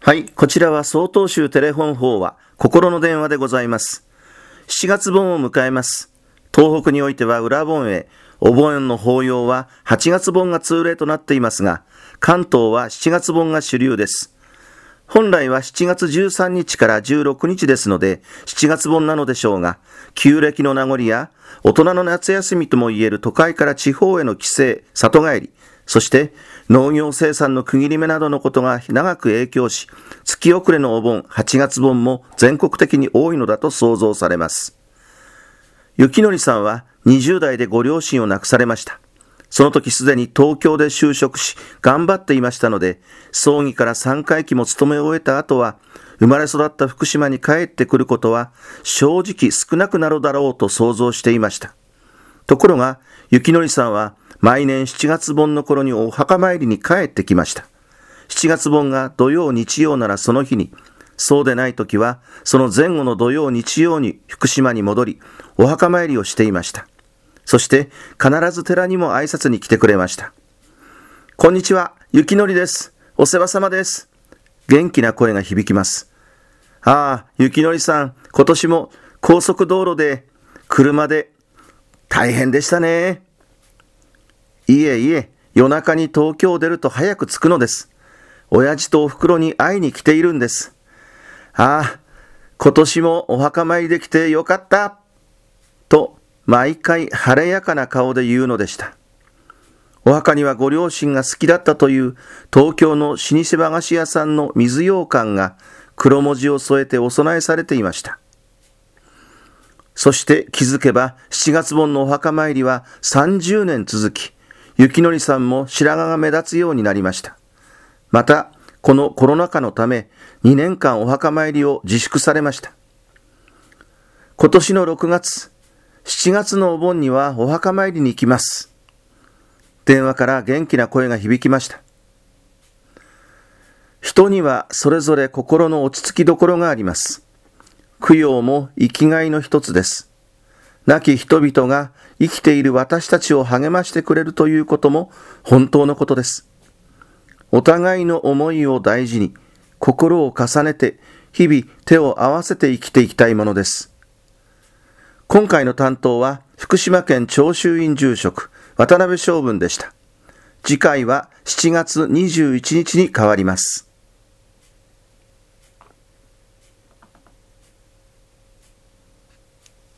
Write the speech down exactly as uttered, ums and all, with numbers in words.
はい、こちらは曹洞宗テレフォン法話、心の電話でございます。しちがつ盆を迎えます。東北においては裏盆へ、お盆の法要ははちがつ盆が通例となっていますが、関東はしちがつ盆が主流です。本来はしちがつじゅうさんにちからじゅうろくにちですので、しちがつ盆なのでしょうが、旧暦の名残や、大人の夏休みともいえる都会から地方への帰省、里帰り、そして農業生産の区切り目などのことが長く影響し、月遅れのお盆、はちがつ盆も全国的に多いのだと想像されます。幸則さんはにじゅうだいでご両親を亡くされました。その時すでに東京で就職し、頑張っていましたので、葬儀からさんかいきも務め終えた後は、生まれ育った福島に帰ってくることは正直少なくなるだろうと想像していました。ところが、幸則さんは毎年しちがつ盆の頃にお墓参りに帰ってきました。しちがつ盆が土曜日曜ならその日に、そうでない時はその前後の土曜日曜に福島に戻り、お墓参りをしていました。そして必ず寺にも挨拶に来てくれました。こんにちは、幸則です。お世話様です。元気な声が響きます。ああ、幸則さん、今年も高速道路で車で大変でしたね。いえいえ、夜中に東京を出ると早く着くのです。親父とお袋に会いに来ているんです。ああ、今年もお墓参りできてよかった。と、毎回晴れやかな顔で言うのでした。お墓にはご両親が好きだったという東京の老舗和菓子屋さんの水羊羹が黒文字を添えてお供えされていました。そして気づけばしちがつ盆のお墓参りはさんじゅうねん続き、幸則さんも白髪が目立つようになりました。また、このコロナ禍のためにねんかんお墓参りを自粛されました。今年のろくがつ、しちがつのお盆にはお墓参りに行きます。電話から元気な声が響きました。人にはそれぞれ心の落ち着きどころがあります。供養も生きがいの一つです。亡き人々が生きている私たちを励ましてくれるということも本当のことです。お互いの思いを大事に、心を重ねて日々手を合わせて生きていきたいものです。今回の担当は福島県長州院住職渡辺昌文でした。次回はしちがつにじゅういちにちに変わります。